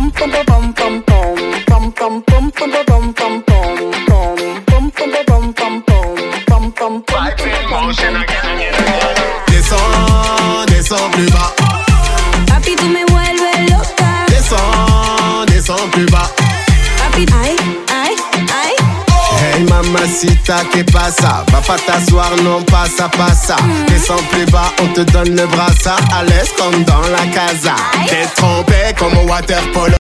Descends, descends plus bas. Papi, tú me vuelves loca. Descends plus bas. Papi, ay, ay, ay. Hey mamacita, que pasa? Va pas t'asseoir, non, pasa, pasa. Descends plus bas, on te donne le brassard. À l'aise comme dans la casa. T'es trompé comme au water polo.